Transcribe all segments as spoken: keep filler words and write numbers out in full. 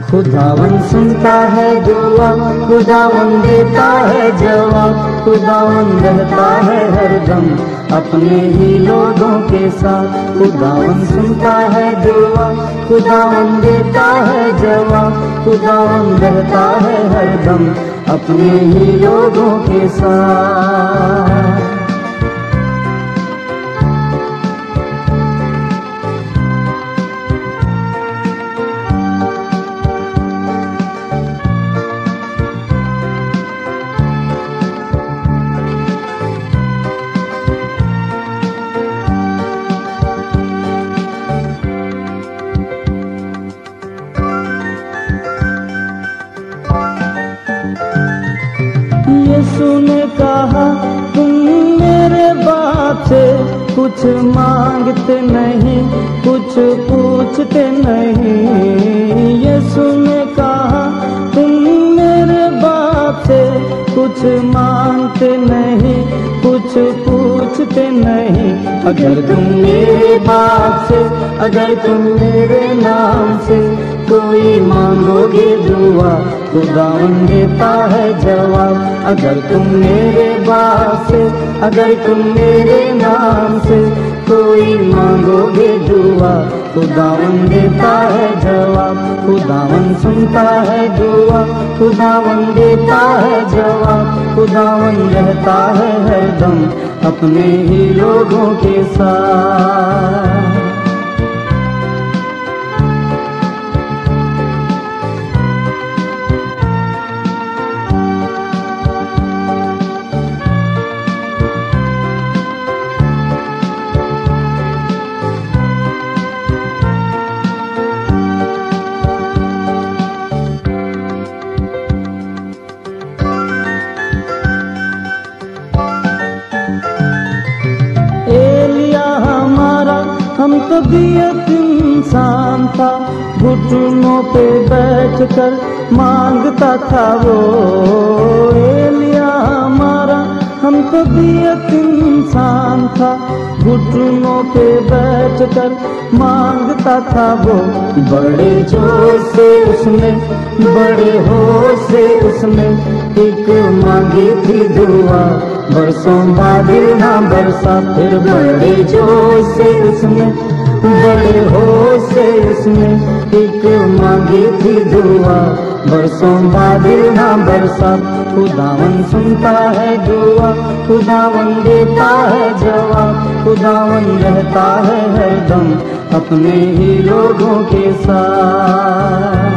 खुदावन सुनता है दुआ, खुदावन देता है जवाब, खुदावन रहता है हरदम अपने ही लोगों के साथ। खुदावन सुनता है दुआ, खुदावन देता है जवाब, खुदावन रहता है हरदम अपने ही लोगों के साथ। यीशु ने कहा तुम मेरे बाप से कुछ मांगते नहीं, कुछ पूछते नहीं। यीशु ने कहा तुम मेरे बाप से कुछ मांगते नहीं, कुछ पूछते नहीं। अगर तुम मेरे बाप से, अगर तुम मेरे नाम से कोई मांगोगे दुआ, खुदावन देता है जवाब। अगर तुम मेरे बाप से, अगर तुम मेरे नाम से कोई मांगोगे दुआ, खुदावन देता है जवाब। खुदावन सुनता है दुआ, खुदावन देता है जवाब, खुदावन रहता है हरदम अपने ही लोगों के साथ। हम तो दियत इंसान था, घुटनों पे बैठकर मांगता था वो। एलिया हमारा हम तो दियत इंसान था, घुटनों पे बैठकर मांगता था वो। बड़े जोर से उसने, बड़े होश से उसने एक मांगी थी दुआ, बरसों बादल ना बरसा। फिर बड़े जोर से उसने, बड़े होश से उसने एक मांगी थी दुआ, बरसों बादल ना बरसा। खुदावन सुनता है दुआ, खुदावन देता है जवाब, खुदावन रहता है हरदम अपने ही लोगों के साथ।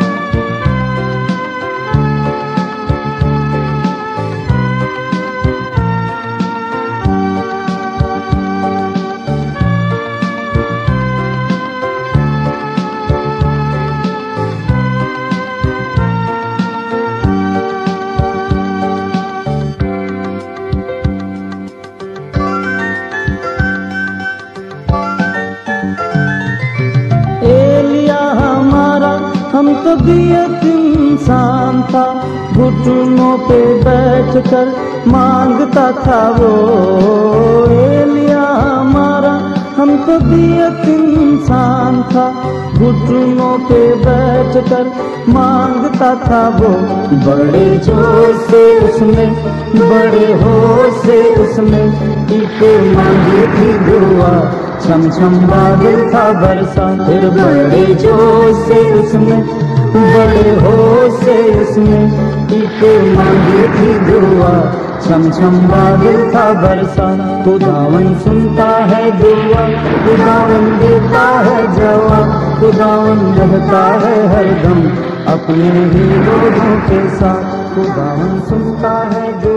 हम तो दियत इंसान था, घुटनों पे बैठकर मांगता था वो। एलिया हमारा हम तो दियत इंसान था, घुटनों पे बैठकर मांगता था वो। बड़े जोर से उसने, बड़े होश से उसने एक मांगी थी दुआ, छम छम बादल था बरसा। फिर बड़े जोर से उसने, बड़े होश से उसने एक मांगी थी दुआ, छम छम बादल था बरसा। खुदावन सुनता है दुआ, खुदावन देता है जवाब, खुदावन रहता है हरदम अपने ही लोगों के साथ। खुदावन सुनता है दुआ,